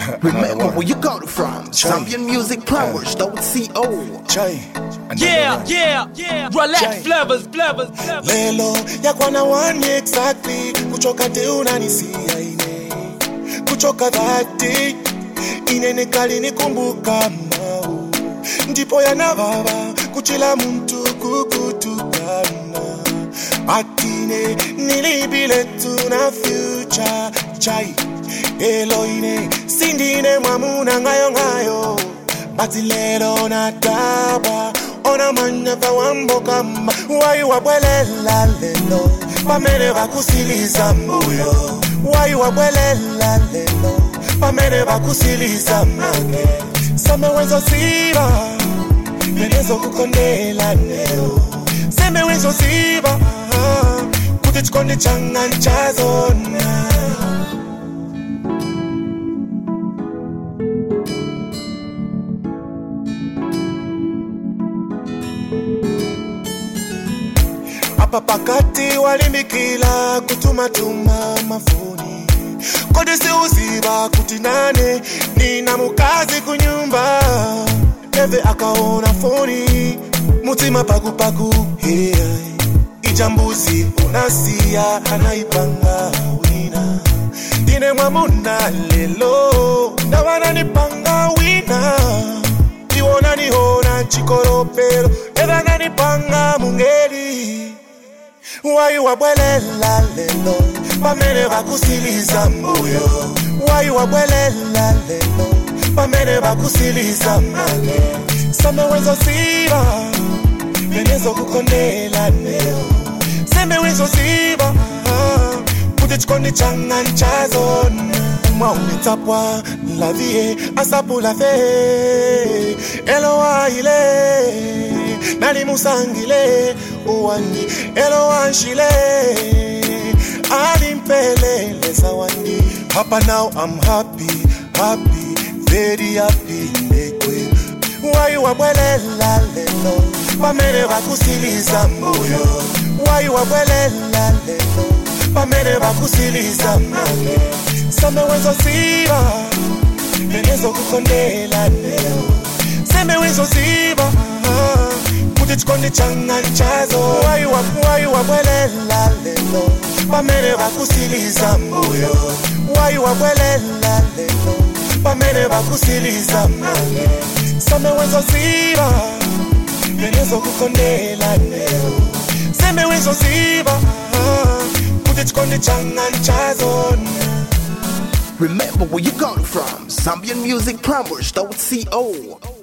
Remember where you got it from. Zambian music powers, .co. Yeah. Relax flavors. Lelo yakwana one exactly. Kuchoka te unanisia ine. Kuchoka dhati inene kali nikumbuka mau. Ndipo yana baba kuchila muntu kukutukana. Atine nilibile tuna future chai. Eloine sindine mwamuna ngayo. Batilero na taba ona manyaka wambo kamba. Wai wabwelela lelo pamene bakusiliza mbuyo. Wai wabwelela lelo pamene bakusiliza mange. Same wenzo siba menezo kukondela neo. Same wenzo siba kuti chikondi changa nchazona. Apa pakati walimbikila kutumatuma mafoni. Kodi si uziba kuti nane nina mukazi kunyumba. Neve akaona foni mutima paku hey. Ijambuzi unasia anaipanga wina. Dine mwamuna lelo ndawana nipanga wina. Iwona nihona chikoropero eva nanipanga mungeli. Wai wabwelela lelo pamene bakusiliza mbuyo. Wai wabwelela lelo pamene bakusiliza mange. Same wenzo siba menezo kukondela neo. Same wenzo siba kuti chikondi changa nchazona. Mwaunitapwa la vie asapu la fe. Eloa ile nali musangile uwani. Eloa nshile alimpelele zawani. Hapa now I'm happy, very happy nekwe. Wai wabwelela lelo pamene bakusiliza mbuyo. Wai wabwelela lelo pamene bakusiliza mange. Same wenzo siba menezo kukondela neo. Same wenzo siba kuti chikondi changa nchazo. Wai wabwelela lelo pamene bakusiliza mbuyo. Wai wabwelela lelo pamene bakusiliza mange. Same wenzo siba menezo kukondela neo. Same wenzo siba kuti chikondi changa nchazona. Remember where you got it from. Zambian music powers, .co.